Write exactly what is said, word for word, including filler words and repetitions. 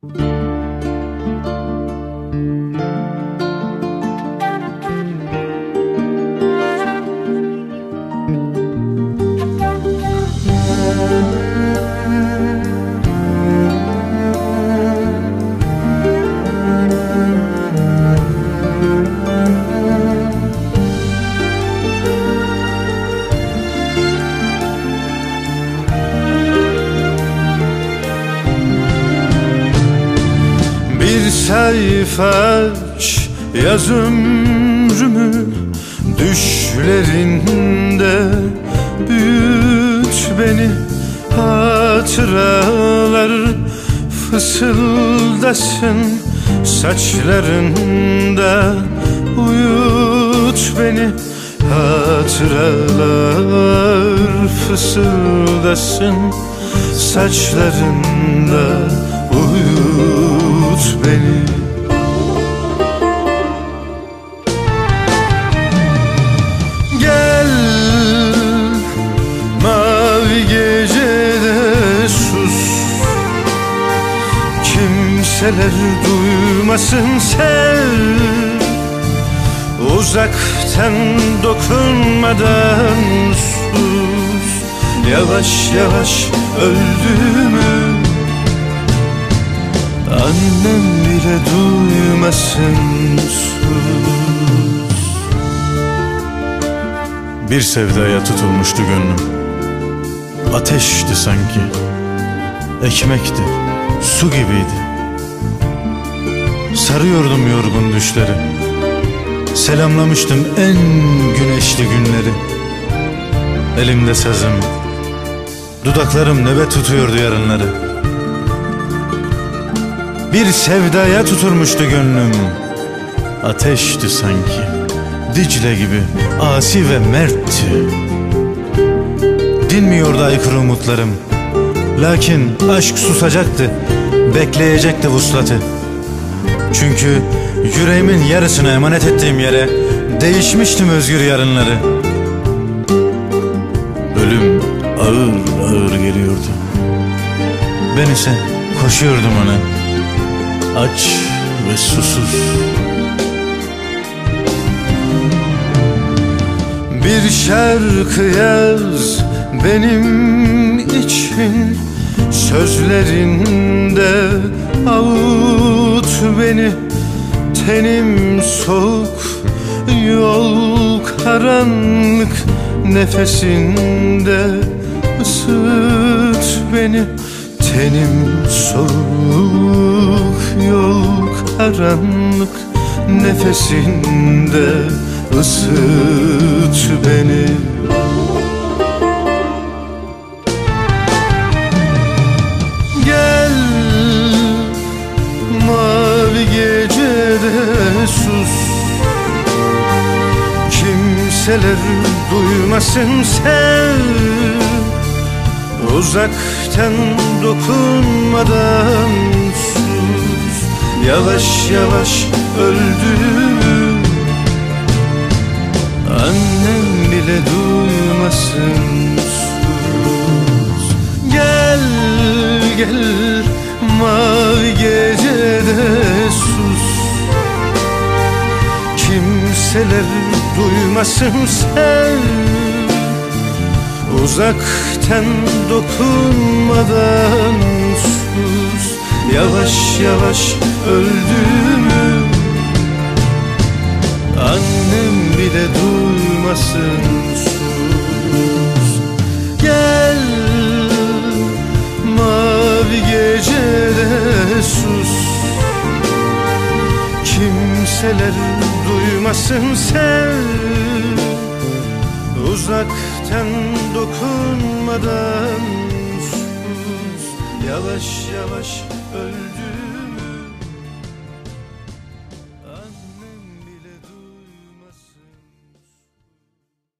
Bir sayfa aç, yaz ömrümü düşlerinde, büyüt beni, hatıralar fısıldasın saçlarında. Uyut beni, hatıralar fısıldasın saçlarında. Uyut beni. Gel, mavi gecede sus, kimseler duymasın, sev. Uzaktan dokunmadan sus, yavaş yavaş öldüğümü annem bile duymasın, sus. Bir sevdaya tutulmuştu gönlüm, ateşti sanki, ekmekti, su gibiydi. Sarıyordum yorgun düşleri, selamlamıştım en güneşli günleri. Elimde sazım, dudaklarım nöbet tutuyordu yarınları. Bir sevdaya tutulmuştu gönlüm, ateşti sanki, Dicle gibi asi ve mertti. Dinmiyordu aykırı umutlarım, lakin aşk susacaktı, bekleyecekti vuslatı. Çünkü yüreğimin yarısını emanet ettiğim yere değişmiştim özgür yarınları. Ölüm ağır ağır geliyordu, ben ise koşuyordum ona, aç ve susuz. Bir şarkı yaz benim için, sözlerinde avut beni. Tenim soğuk, yol karanlık, nefesinde ısıt beni. Tenim soğuk, yol karanlık, nefesinde ısıt beni. Gel, mavi gecede sus, kimseler duymasın, sev. Uzaktan dokunmadan sus, yavaş yavaş öldüğümü annem bile duymasın, sus. Gel, gel, mavi gecede sus, kimseler duymasın, sev. Uzaktan dokunmadan sus, yavaş yavaş öldüğümü annem bile duymasın, sus. Gel, mavi gecede sus, kimseler duymasın, sev. Uzaktan dokunmadan sus, yavaş yavaş öldüm.